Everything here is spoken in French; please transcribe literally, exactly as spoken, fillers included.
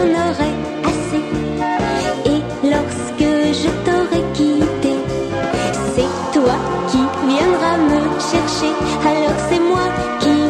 en aurai assez. Et lorsque je t'aurai quitté, c'est toi qui viendras me chercher. Alors c'est moi qui